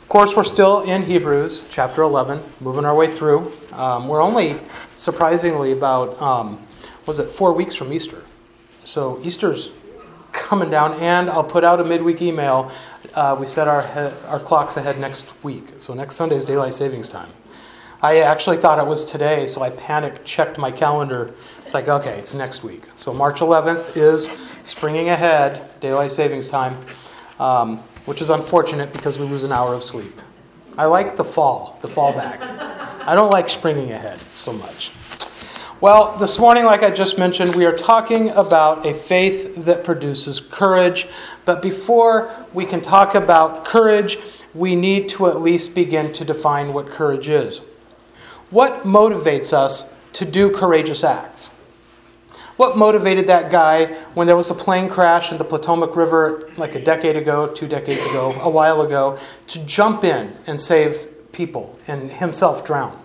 Of course, we're still in Hebrews chapter 11, moving our way through. We're only, surprisingly, about, 4 weeks from Easter. So Easter's coming down, and I'll put out a midweek email. We set our clocks ahead next week. So next Sunday is Daylight Savings Time. I actually thought it was today, so I panicked, checked my calendar. It's like, okay, it's next week. So March 11th is springing ahead, Daylight Savings Time, which is unfortunate because we lose an hour of sleep. I like the fall back. I don't like springing ahead so much. Well, this morning, like I just mentioned, we are talking about a faith that produces courage. But before we can talk about courage, we need to at least begin to define what courage is. What motivates us to do courageous acts? What motivated that guy when there was a plane crash in the Potomac River like a decade ago, 2 decades ago, a while ago, to jump in and save people and himself drown?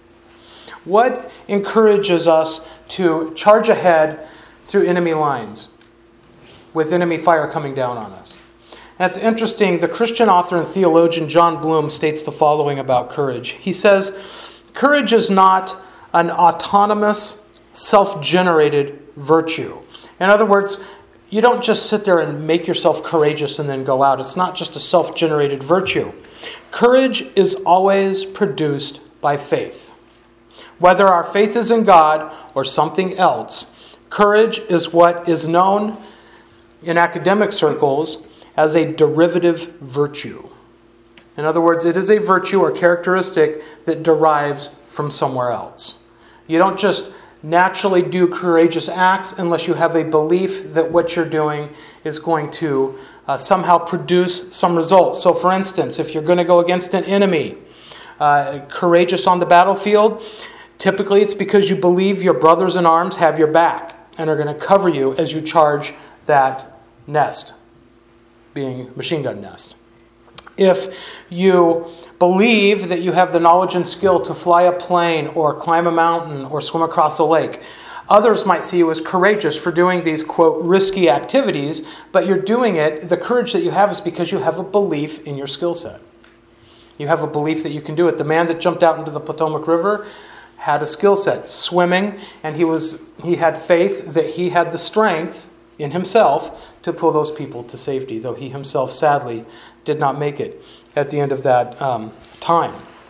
What encourages us to charge ahead through enemy lines with enemy fire coming down on us? That's interesting. The Christian author and theologian John Bloom states the following about courage. He says, courage is not an autonomous, self-generated virtue. In other words, you don't just sit there and make yourself courageous and then go out. It's not just a self-generated virtue. Courage is always produced by faith. Whether our faith is in God or something else, courage is what is known in academic circles as a derivative virtue. In other words, it is a virtue or characteristic that derives from somewhere else. You don't just naturally do courageous acts unless you have a belief that what you're doing is going to somehow produce some results. So for instance, if you're going to go against an enemy, courageous on the battlefield, typically it's because you believe your brothers in arms have your back and are going to cover you as you charge that nest, being machine gun nest. If you believe that you have the knowledge and skill to fly a plane or climb a mountain or swim across a lake, others might see you as courageous for doing these, quote, risky activities, but you're doing it, the courage that you have is because you have a belief in your skill set. You have a belief that you can do it. The man that jumped out into the Potomac River had a skill set, swimming, and he had faith that he had the strength in himself to pull those people to safety, though he himself sadly did not make it at the end of that time.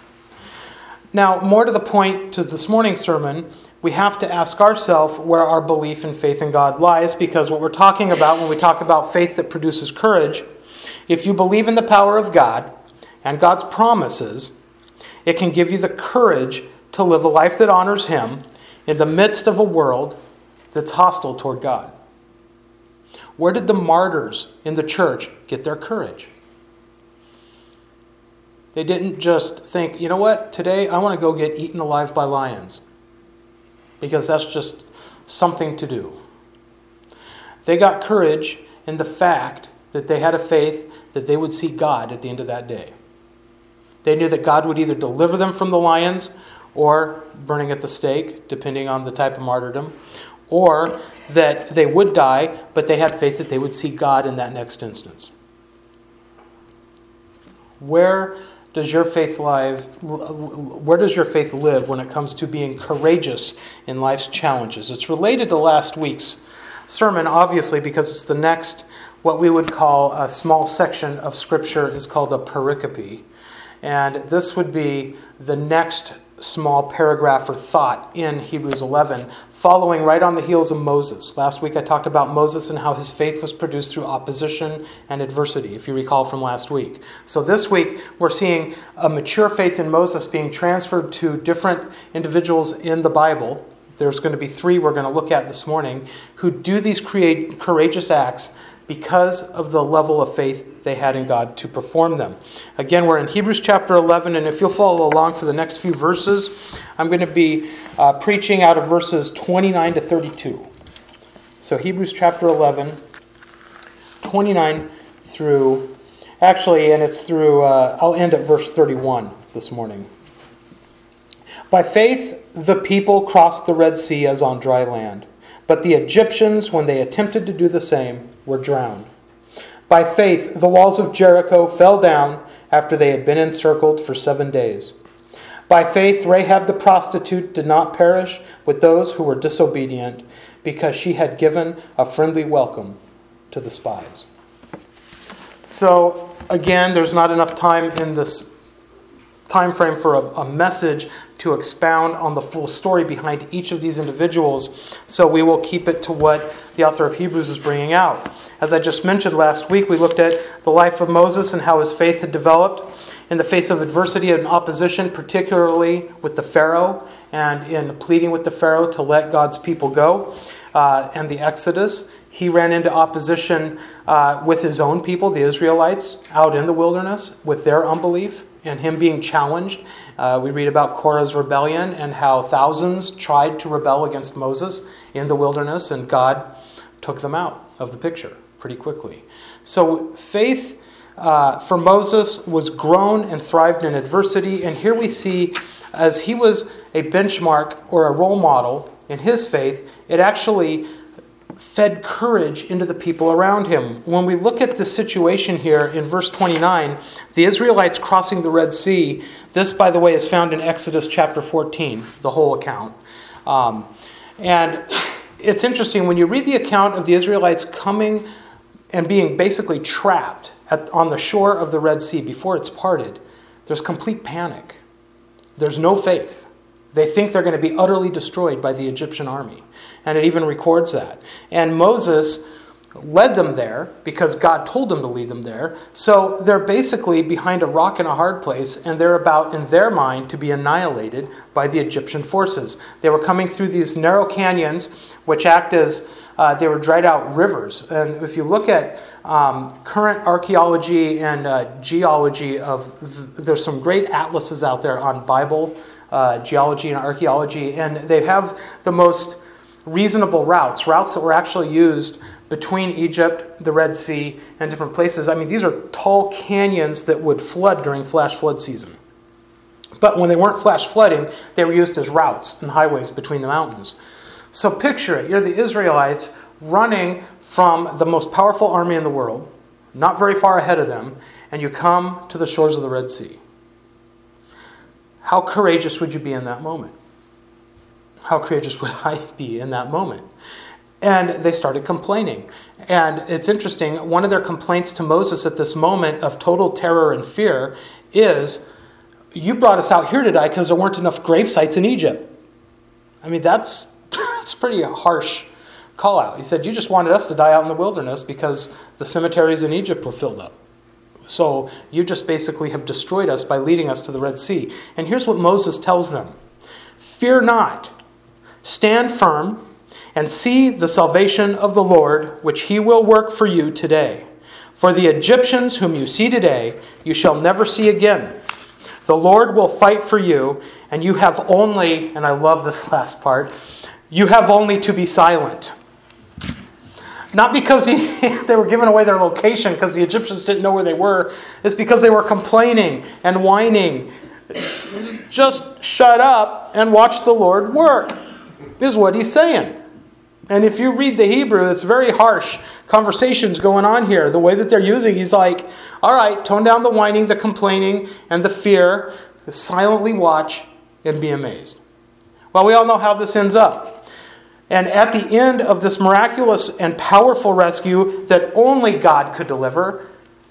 Now, more to the point to this morning's sermon, we have to ask ourselves where our belief and faith in God lies, because what we're talking about when we talk about faith that produces courage, if you believe in the power of God and God's promises, it can give you the courage to live a life that honors Him in the midst of a world that's hostile toward God. Where did the martyrs in the church get their courage? They didn't just think, you know what, today I want to go get eaten alive by lions, because that's just something to do. They got courage in the fact that they had a faith that they would see God at the end of that day. They knew that God would either deliver them from the lions or burning at the stake, depending on the type of martyrdom, or that they would die, but they had faith that they would see God in that next instance. Where does your faith live when it comes to being courageous in life's challenges? It's related to last week's sermon, obviously, because it's the next, what we would call a small section of Scripture is called a pericope. And this would be the next small paragraph or thought in Hebrews 11, following right on the heels of Moses. Last week I talked about Moses and how his faith was produced through opposition and adversity, if you recall from last week. So this week we're seeing a mature faith in Moses being transferred to different individuals in the Bible. There's going to be 3 we're going to look at this morning who do these courageous acts because of the level of faith they had in God to perform them. Again, we're in Hebrews chapter 11, and if you'll follow along for the next few verses, I'm going to be preaching out of verses 29 to 32. So Hebrews chapter 11, 29 through, and it's through, I'll end at verse 31 this morning. By faith, the people crossed the Red Sea as on dry land, but the Egyptians, when they attempted to do the same, were drowned. By faith, the walls of Jericho fell down after they had been encircled for 7 days. By faith, Rahab the prostitute did not perish with those who were disobedient, because she had given a friendly welcome to the spies. So, again, there's not enough time in this time frame for a message to expound on the full story behind each of these individuals. So we will keep it to what the author of Hebrews is bringing out. As I just mentioned last week, we looked at the life of Moses and how his faith had developed in the face of adversity and opposition, particularly with the Pharaoh, and in pleading with the Pharaoh to let God's people go, and the Exodus. He ran into opposition with his own people, the Israelites, out in the wilderness with their unbelief and him being challenged. We read about Korah's rebellion and how thousands tried to rebel against Moses in the wilderness, and God took them out of the picture pretty quickly. So faith for Moses was grown and thrived in adversity, and here we see, as he was a benchmark or a role model in his faith, it actually fed courage into the people around him. When we look at the situation here in verse 29, the Israelites crossing the Red Sea, this, by the way, is found in Exodus chapter 14, the whole account. And it's interesting, when you read the account of the Israelites coming and being basically trapped on the shore of the Red Sea before it's parted, there's complete panic. There's no faith. They think they're going to be utterly destroyed by the Egyptian army. And it even records that. And Moses led them there because God told them to lead them there. So they're basically behind a rock in a hard place, and they're about, in their mind, to be annihilated by the Egyptian forces. They were coming through these narrow canyons, which act as they were dried out rivers. And if you look at current archaeology and geology, there's some great atlases out there on Bible geology and archaeology, and they have the most reasonable routes that were actually used between Egypt, the Red Sea, and different places. I mean, these are tall canyons that would flood during flash flood season. But when they weren't flash flooding, they were used as routes and highways between the mountains. So picture it. You're the Israelites running from the most powerful army in the world, not very far ahead of them, and you come to the shores of the Red Sea. How courageous would you be in that moment? How courageous would I be in that moment? And they started complaining. And it's interesting, one of their complaints to Moses at this moment of total terror and fear is, you brought us out here to die because there weren't enough grave sites in Egypt. I mean, that's pretty harsh call out. He said, you just wanted us to die out in the wilderness because the cemeteries in Egypt were filled up. So you just basically have destroyed us by leading us to the Red Sea. And here's what Moses tells them. Fear not. Stand firm and see the salvation of the Lord, which he will work for you today. For the Egyptians whom you see today, you shall never see again. The Lord will fight for you, and you have only, and I love this last part, you have only to be silent. Not because they were giving away their location because the Egyptians didn't know where they were. It's because they were complaining and whining. Just shut up and watch the Lord work, is what he's saying. And if you read the Hebrew, it's very harsh conversations going on here. The way that they're using, he's like, all right, tone down the whining, the complaining, and the fear. Silently watch and be amazed. Well, we all know how this ends up. And at the end of this miraculous and powerful rescue that only God could deliver,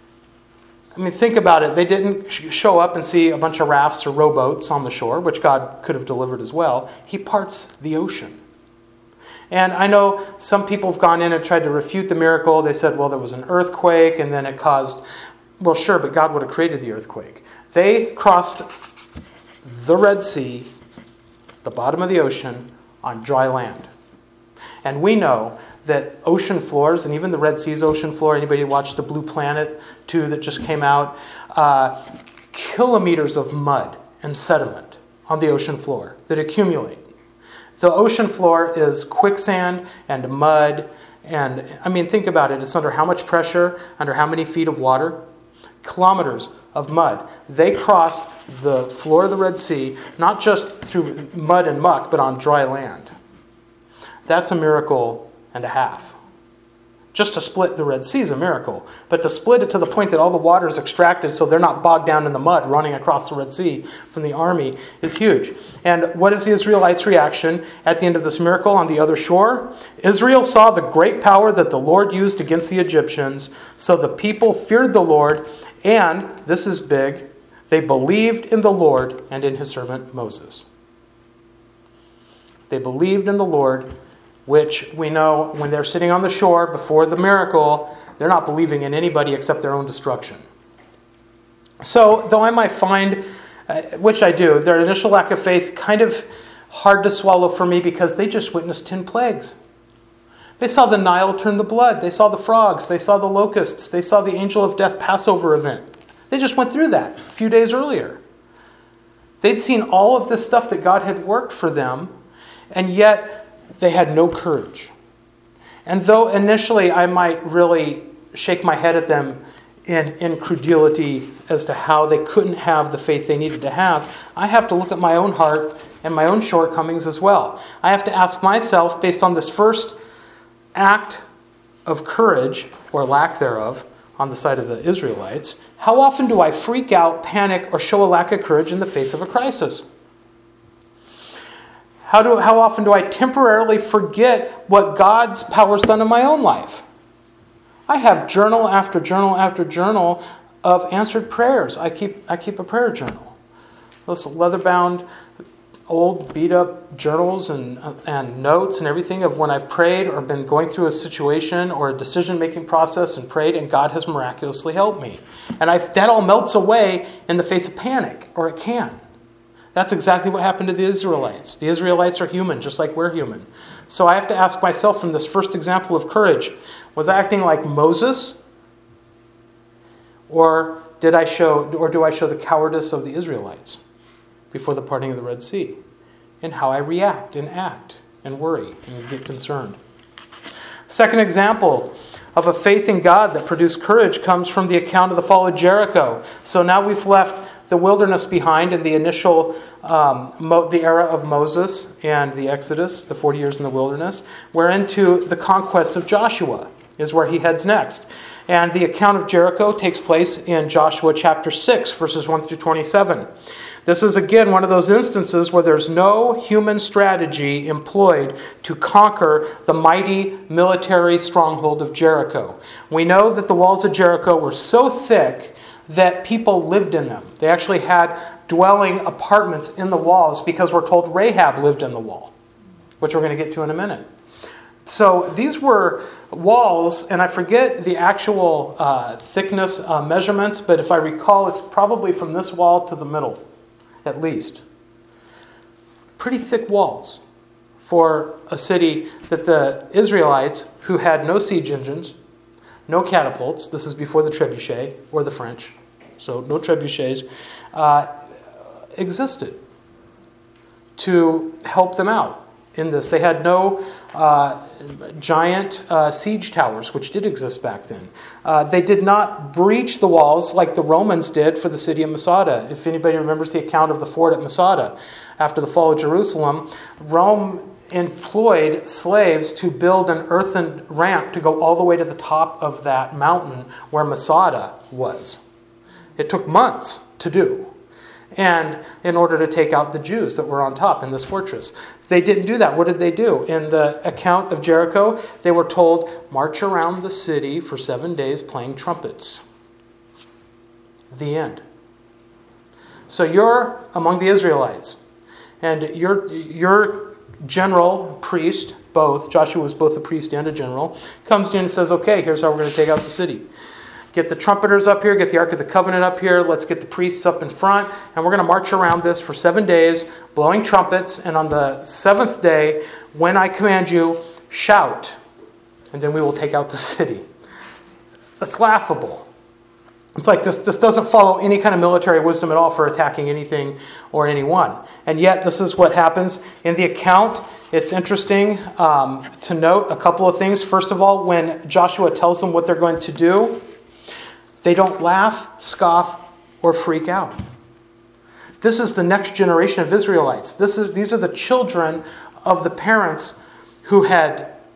I mean, think about it. They didn't show up and see a bunch of rafts or rowboats on the shore, which God could have delivered as well. He parts the ocean. And I know some people have gone in and tried to refute the miracle. They said, well, there was an earthquake and then it caused... Well, sure, but God would have created the earthquake. They crossed the Red Sea, the bottom of the ocean, on dry land. And we know that ocean floors, and even the Red Sea's ocean floor, anybody watched the Blue Planet 2 that just came out, kilometers of mud and sediment on the ocean floor that accumulate. The ocean floor is quicksand and mud, and I mean, think about it. It's under how much pressure, under how many feet of water? Kilometers of mud. They crossed the floor of the Red Sea, not just through mud and muck, but on dry land. That's a miracle and a half. Just to split the Red Sea is a miracle. But to split it to the point that all the water is extracted so they're not bogged down in the mud running across the Red Sea from the army is huge. And what is the Israelites' reaction at the end of this miracle on the other shore? Israel saw the great power that the Lord used against the Egyptians, so the people feared the Lord, and, this is big, they believed in the Lord and in his servant Moses. They believed in the Lord, which we know when they're sitting on the shore before the miracle, they're not believing in anybody except their own destruction. So, though I might find, which I do, their initial lack of faith kind of hard to swallow for me because they just witnessed 10 plagues. They saw the Nile turn to blood. They saw the frogs. They saw the locusts. They saw the angel of death Passover event. They just went through that a few days earlier. They'd seen all of this stuff that God had worked for them, and yet they had no courage. And though initially I might really shake my head at them in incredulity as to how they couldn't have the faith they needed to have, I have to look at my own heart and my own shortcomings as well. I have to ask myself, based on this first act of courage, or lack thereof, on the side of the Israelites, how often do I freak out, panic, or show a lack of courage in the face of a crisis? How often do I temporarily forget what God's power's done in my own life? I have journal after journal after journal of answered prayers. I keep a prayer journal. Those leather-bound, old, beat-up journals and notes and everything of when I've prayed or been going through a situation or a decision-making process and prayed, and God has miraculously helped me. And that all melts away in the face of panic, or it can. That's exactly what happened to the Israelites. The Israelites are human, just like we're human. So I have to ask myself from this first example of courage, was I acting like Moses? Or do I show the cowardice of the Israelites before the parting of the Red Sea? And how I react and act and worry and get concerned. Second example of a faith in God that produced courage comes from the account of the fall of Jericho. So now we've left the wilderness behind in the initial, the era of Moses and the Exodus, the 40 years in the wilderness. We're into the conquest of Joshua, is where he heads next. And the account of Jericho takes place in Joshua chapter 6, verses 1 through 27. This is again one of those instances where there's no human strategy employed to conquer the mighty military stronghold of Jericho. We know that the walls of Jericho were so thick that people lived in them. They actually had dwelling apartments in the walls because we're told Rahab lived in the wall, which we're going to get to in a minute. So these were walls, and I forget the actual thickness measurements, but if I recall, it's probably from this wall to the middle, at least. Pretty thick walls for a city that the Israelites, who had no siege engines, no catapults, this is before the trebuchet, or the French, so no trebuchets, existed to help them out in this. They had no giant siege towers, which did exist back then. They did not breach the walls like the Romans did for the city of Masada. If anybody remembers the account of the fort at Masada, after the fall of Jerusalem, Rome employed slaves to build an earthen ramp to go all the way to the top of that mountain where Masada was. It took months to do, and in order to take out the Jews that were on top in this fortress. They didn't do that. What did they do? In the account of Jericho, they were told, march around the city for 7 days playing trumpets. The end. So you're among the Israelites, and your general, priest, both, Joshua was both a priest and a general, comes in and says, okay, here's how we're going to take out the city. Get the trumpeters up here, get the Ark of the Covenant up here, let's get the priests up in front, and we're going to march around this for 7 days, blowing trumpets, and on the 7th day, when I command you, shout, and then we will take out the city. That's laughable. It's like this doesn't follow any kind of military wisdom at all for attacking anything or anyone. And yet this is what happens in the account. It's interesting to note a couple of things. First of all, when Joshua tells them what they're going to do, they don't laugh, scoff, or freak out. This is the next generation of Israelites. These are the children of the parents who had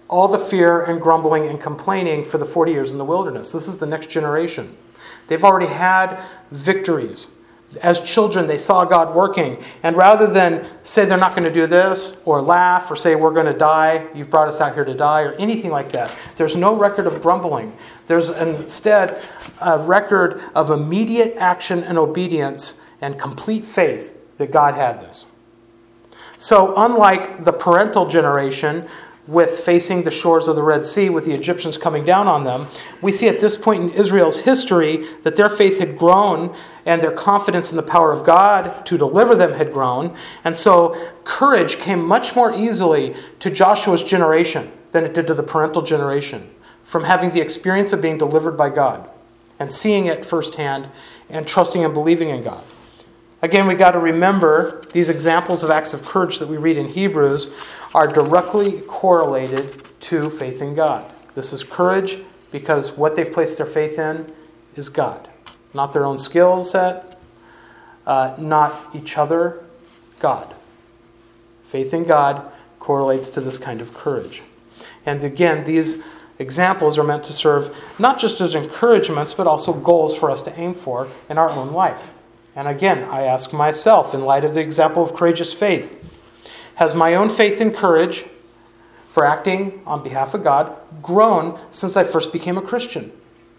all the fear and grumbling and complaining for the 40 years in the wilderness. This is the next generation. They've already had victories. As children, they saw God working. And rather than say they're not going to do this, or laugh, or say we're going to die, you've brought us out here to die, or anything like that, there's no record of grumbling. There's instead a record of immediate action and obedience and complete faith that God had this. So unlike the parental generation, with facing the shores of the Red Sea with the Egyptians coming down on them, we see at this point in Israel's history that their faith had grown and their confidence in the power of God to deliver them had grown. And so courage came much more easily to Joshua's generation than it did to the parental generation, from having the experience of being delivered by God and seeing it firsthand and trusting and believing in God. Again, we've got to remember these examples of acts of courage that we read in Hebrews are directly correlated to faith in God. This is courage because what they've placed their faith in is God. Not their own skill set, not each other, God. Faith in God correlates to this kind of courage. And again, these examples are meant to serve not just as encouragements, but also goals for us to aim for in our own life. And again, I ask myself, in light of the example of courageous faith, has my own faith and courage for acting on behalf of God grown since I first became a Christian?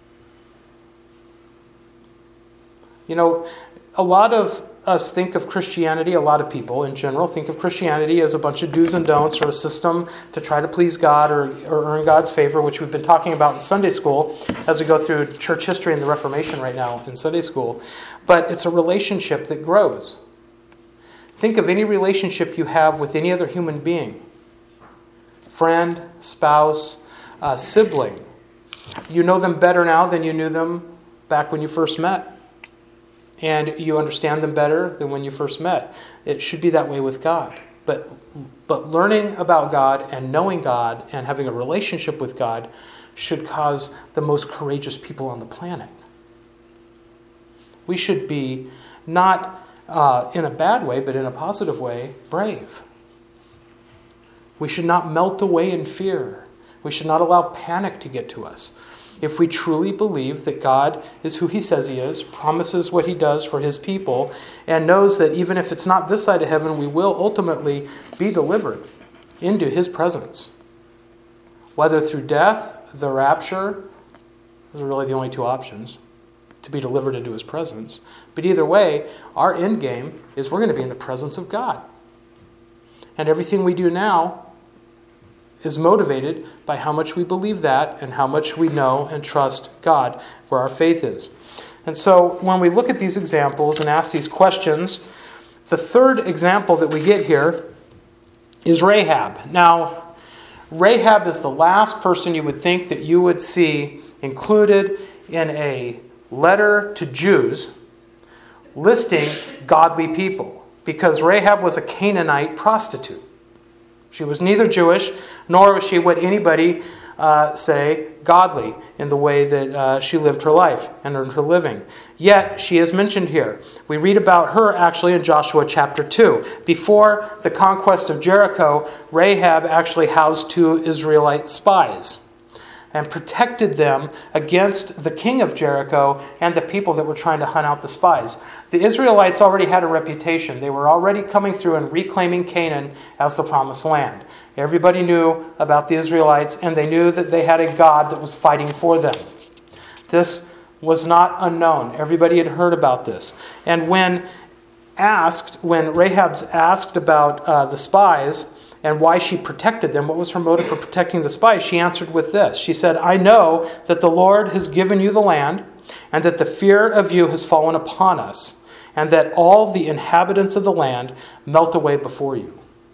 You know, a lot of us think of Christianity, a lot of people in general think of Christianity as a bunch of do's and don'ts, or a system to try to please God or earn God's favor, which we've been talking about in Sunday school as we go through church history and the Reformation right now in Sunday school. But it's a relationship that grows. Think of any relationship you have with any other human being. Friend, spouse, sibling. You know them better now than you knew them back when you first met. And you understand them better than when you first met. It should be that way with God. But learning about God and knowing God and having a relationship with God should cause the most courageous people on the planet. We should be, not in a bad way, but in a positive way, brave. We should not melt away in fear. We should not allow panic to get to us. If we truly believe that God is who He says He is, promises what He does for His people, and knows that even if it's not this side of heaven, we will ultimately be delivered into His presence. Whether through death, the rapture, those are really the only two options, to be delivered into His presence. But either way, our end game is we're going to be in the presence of God. And everything we do now is motivated by how much we believe that and how much we know and trust God, where our faith is. And so when we look at these examples and ask these questions, the third example that we get here is Rahab. Now, Rahab is the last person you would think that you would see included in a letter to Jews listing godly people, because Rahab was a Canaanite prostitute. She was neither Jewish, nor was she what anybody say godly in the way that she lived her life and earned her living. Yet, she is mentioned here. We read about her actually in Joshua chapter 2. Before the conquest of Jericho, Rahab actually housed 2 Israelite spies and protected them against the king of Jericho and the people that were trying to hunt out the spies. The Israelites already had a reputation. They were already coming through and reclaiming Canaan as the promised land. Everybody knew about the Israelites, and they knew that they had a God that was fighting for them. This was not unknown. Everybody had heard about this. And when Rahab's asked about the spies, and why she protected them, what was her motive for protecting the spies, she answered with this. She said, "I know that the Lord has given you the land, and that the fear of you has fallen upon us, and that all the inhabitants of the land melt away before you."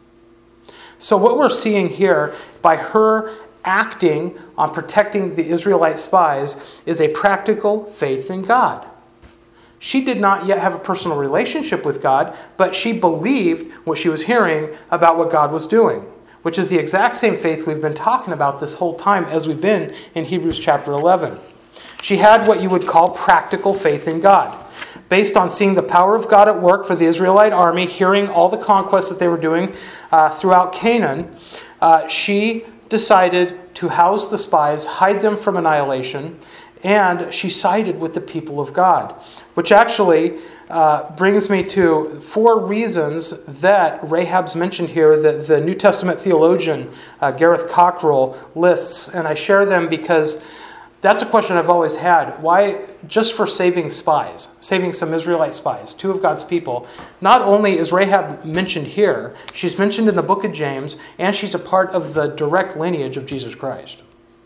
So what we're seeing here, by her acting on protecting the Israelite spies, is a practical faith in God. She did not yet have a personal relationship with God, but she believed what she was hearing about what God was doing, which is the exact same faith we've been talking about this whole time as we've been in Hebrews chapter 11. She had what you would call practical faith in God. Based on seeing the power of God at work for the Israelite army, hearing all the conquests that they were doing throughout Canaan, she decided to house the spies, hide them from annihilation, and she sided with the people of God, which actually brings me to 4 reasons that Rahab's mentioned here that the New Testament theologian Gareth Cockrell lists, and I share them because that's a question I've always had. Why just for saving spies, saving some Israelite spies, 2 of God's people? Not only is Rahab mentioned here, she's mentioned in the book of James, and she's a part of the direct lineage of Jesus Christ.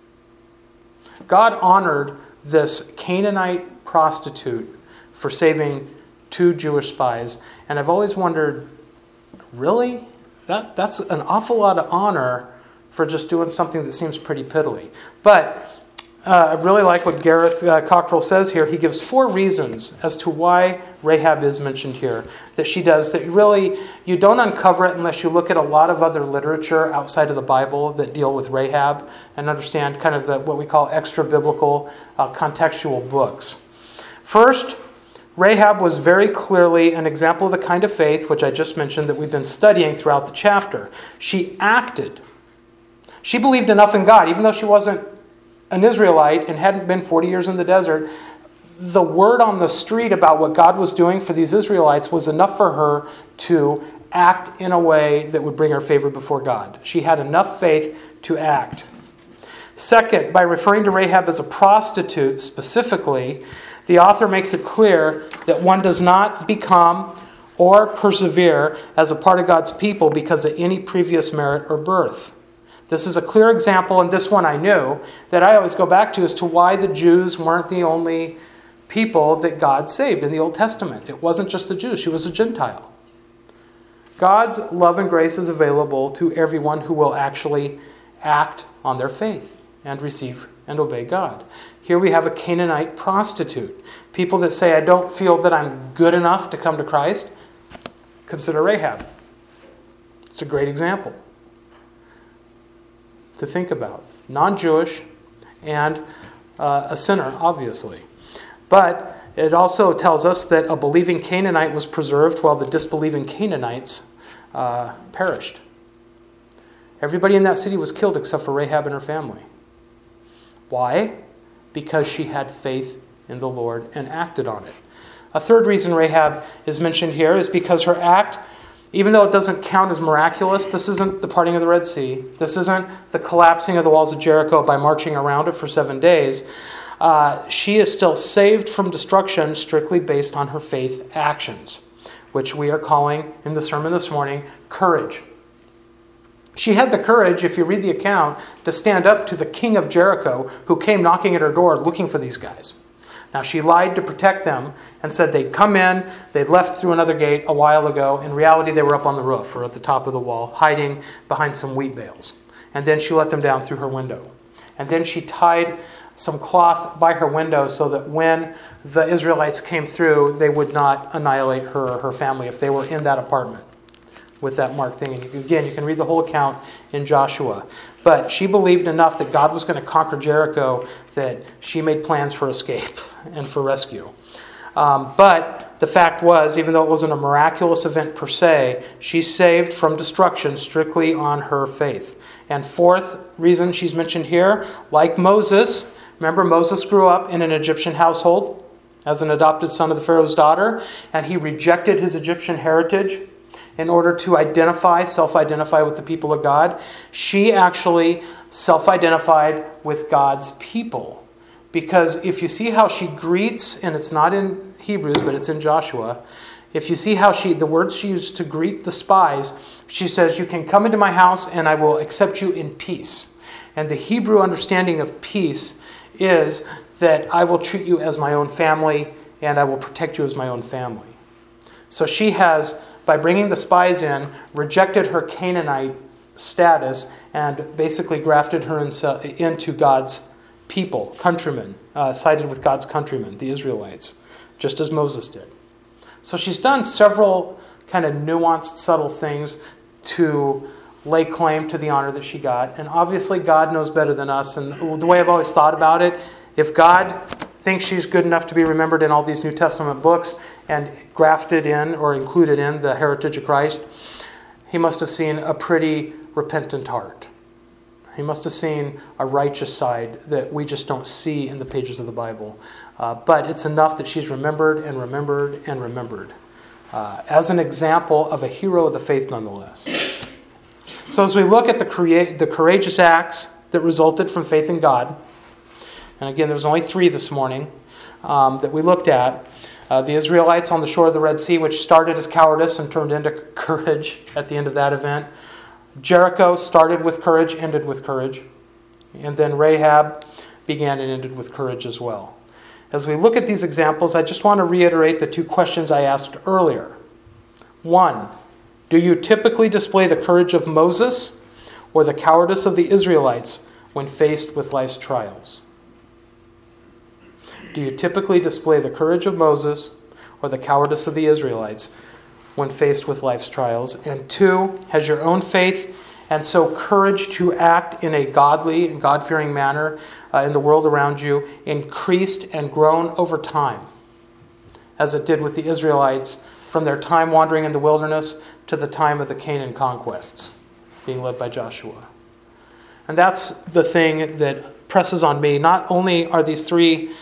God honored this Canaanite prostitute for saving 2 Jewish spies, and I've always wondered, really? That's an awful lot of honor for just doing something that seems pretty piddly. But I really like what Gareth Cockrell says here. He gives 4 reasons as to why Rahab is mentioned here, that she does, that really you don't uncover it unless you look at a lot of other literature outside of the Bible that deal with Rahab and understand kind of what we call extra-biblical contextual books. First, Rahab was very clearly an example of the kind of faith, which I just mentioned, that we've been studying throughout the chapter. She acted. She believed enough in God, even though she wasn't an Israelite and hadn't been 40 years in the desert. The word on the street about what God was doing for these Israelites was enough for her to act in a way that would bring her favor before God. She had enough faith to act. Second, by referring to Rahab as a prostitute specifically, the author makes it clear that one does not become or persevere as a part of God's people because of any previous merit or birth. This is a clear example, and this one I knew, that I always go back to as to why the Jews weren't the only people that God saved in the Old Testament. It wasn't just the Jews, she was a Gentile. God's love and grace is available to everyone who will actually act on their faith and receive and obey God. Here we have a Canaanite prostitute. People that say, I don't feel that I'm good enough to come to Christ, consider Rahab. It's a great example to think about. Non-Jewish and a sinner, obviously. But it also tells us that a believing Canaanite was preserved while the disbelieving Canaanites perished. Everybody in that city was killed except for Rahab and her family. Why? Because she had faith in the Lord and acted on it. A third reason Rahab is mentioned here is because her act, even though it doesn't count as miraculous, this isn't the parting of the Red Sea. This isn't the collapsing of the walls of Jericho by marching around it for 7 days. She is still saved from destruction strictly based on her faith actions, which we are calling in the sermon this morning courage. She had the courage, if you read the account, to stand up to the king of Jericho who came knocking at her door looking for these guys. Now, she lied to protect them and said they'd come in, they'd left through another gate a while ago. In reality, they were up on the roof or at the top of the wall, hiding behind some wheat bales. And then she let them down through her window. And then she tied some cloth by her window so that when the Israelites came through, they would not annihilate her or her family if they were in that apartment with that marked thing. And again, you can read the whole account in Joshua. But she believed enough that God was going to conquer Jericho that she made plans for escape and for rescue. But the fact was, even though it wasn't a miraculous event per se, she's saved from destruction strictly on her faith. And fourth reason she's mentioned here, like Moses, remember Moses grew up in an Egyptian household as an adopted son of the Pharaoh's daughter, and he rejected his Egyptian heritage in order to self-identify with the people of God. She actually self-identified with God's people. Because if you see how she greets, and it's not in Hebrews, but it's in Joshua, if you see how the words she used to greet the spies, she says, you can come into my house and I will accept you in peace. And the Hebrew understanding of peace is that I will treat you as my own family and I will protect you as my own family. So she has, by bringing the spies in, rejected her Canaanite status and basically grafted her into God's people, countrymen, sided with God's countrymen, the Israelites, just as Moses did. So she's done several kind of nuanced, subtle things to lay claim to the honor that she got. And obviously God knows better than us. And the way I've always thought about it, if God thinks she's good enough to be remembered in all these New Testament books and grafted in or included in the heritage of Christ, he must have seen a pretty repentant heart. He must have seen a righteous side that we just don't see in the pages of the Bible. But it's enough that she's remembered and remembered and remembered as an example of a hero of the faith nonetheless. So as we look at the courageous acts that resulted from faith in God, and again, there was only 3 this morning that we looked at. The Israelites on the shore of the Red Sea, which started as cowardice and turned into courage at the end of that event. Jericho started with courage, ended with courage. And then Rahab began and ended with courage as well. As we look at these examples, I just want to reiterate the 2 questions I asked earlier. 1, do you typically display the courage of Moses or the cowardice of the Israelites when faced with life's trials? Do you typically display the courage of Moses or the cowardice of the Israelites when faced with life's trials? And 2, has your own faith and so courage to act in a godly and God-fearing manner in the world around you increased and grown over time, as it did with the Israelites from their time wandering in the wilderness to the time of the Canaan conquests, being led by Joshua? And that's the thing that presses on me. Not only are these three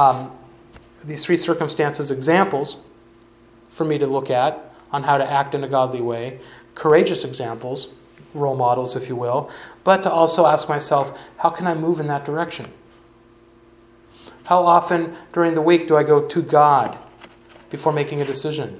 circumstances examples for me to look at on how to act in a godly way, courageous examples, role models, if you will, but to also ask myself, how can I move in that direction? How often during the week do I go to God before making a decision?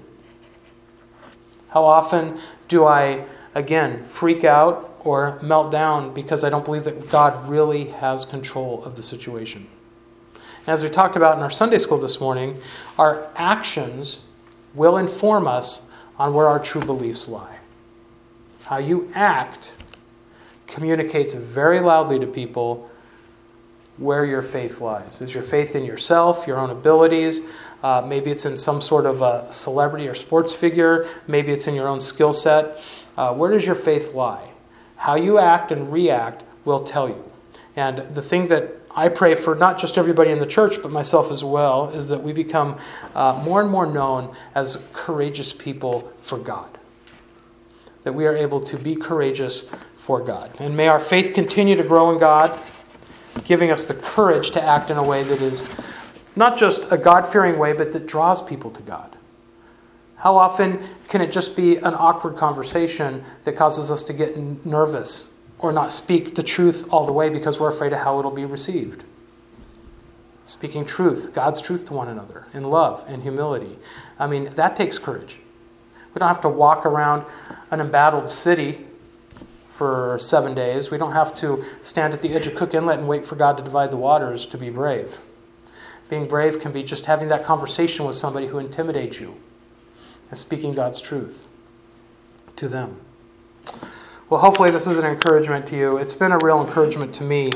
How often do I, again, freak out or melt down because I don't believe that God really has control of the situation? As we talked about in our Sunday school this morning, our actions will inform us on where our true beliefs lie. How you act communicates very loudly to people where your faith lies. Is your faith in yourself, your own abilities? Maybe it's in some sort of a celebrity or sports figure. Maybe it's in your own skill set. Where does your faith lie? How you act and react will tell you. And the thing that I pray for not just everybody in the church, but myself as well, is that we become more and more known as courageous people for God. That we are able to be courageous for God. And may our faith continue to grow in God, giving us the courage to act in a way that is not just a God-fearing way, but that draws people to God. How often can it just be an awkward conversation that causes us to get nervous or not speak the truth all the way because we're afraid of how it'll be received? Speaking truth, God's truth to one another in love and humility. I mean, that takes courage. We don't have to walk around an embattled city for 7 days. We don't have to stand at the edge of Cook Inlet and wait for God to divide the waters to be brave. Being brave can be just having that conversation with somebody who intimidates you and speaking God's truth to them. Well, hopefully this is an encouragement to you. It's been a real encouragement to me